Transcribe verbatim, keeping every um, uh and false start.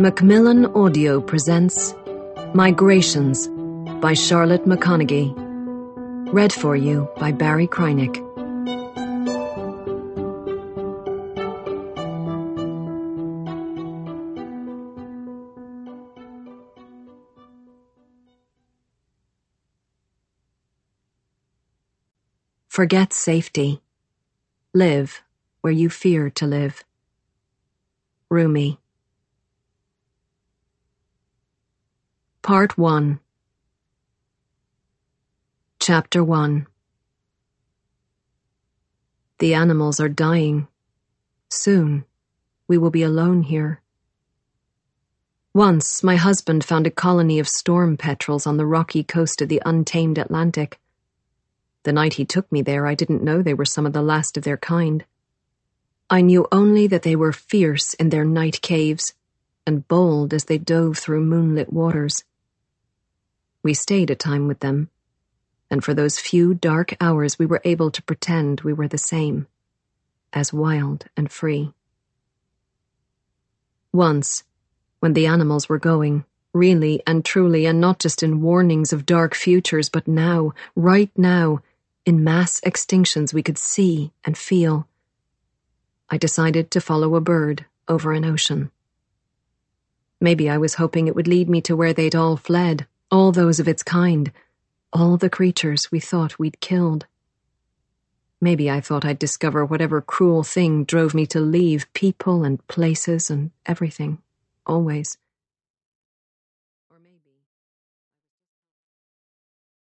Macmillan Audio presents Migrations by Charlotte McConaghy. Read for you by Barry Krynick. Forget safety. Live where you fear to live. Rumi. Part one. Chapter one. The animals are dying. Soon, we will be alone here. Once, my husband found a colony of storm petrels on the rocky coast of the untamed Atlantic. The night he took me there, I didn't know they were some of the last of their kind. I knew only that they were fierce in their night caves and bold as they dove through moonlit waters. We stayed a time with them, and for those few dark hours we were able to pretend we were the same, as wild and free. Once, when the animals were going, really and truly, and not just in warnings of dark futures, but now, right now, in mass extinctions we could see and feel, I decided to follow a bird over an ocean. Maybe I was hoping it would lead me to where they'd all fled, all those of its kind, all the creatures we thought we'd killed. Maybe I thought I'd discover whatever cruel thing drove me to leave people and places and everything, always.